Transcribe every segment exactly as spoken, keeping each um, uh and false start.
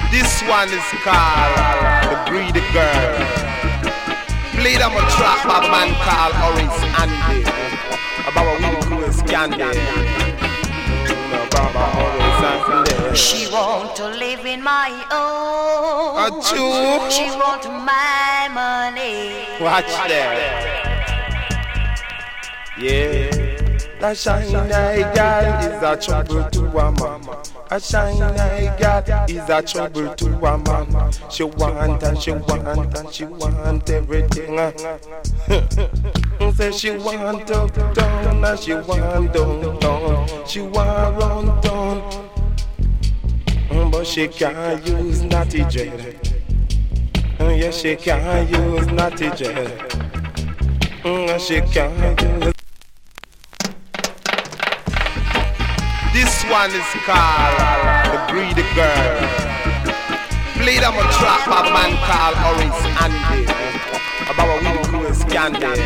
This one is called The Greedy Girl. Played on a track by a man called Orange Andy. About a week who is candy. She want to live in my own. Achoo. She want my money. Watch that. Yeah. That shiny girl is a trouble to a man. A shiny girl is a trouble to a man. She want and she want and she want everything. Say she want up down and she want down down. She want run down, but she can't use naughty gel. Yes, she can't use naughty gel. She can't use. This one is called The Greedy Girl. Played on a track by a man called Orange Andy. About a week who is candy.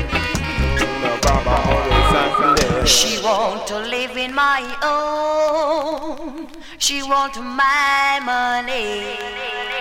She want to live in my own. She want my money.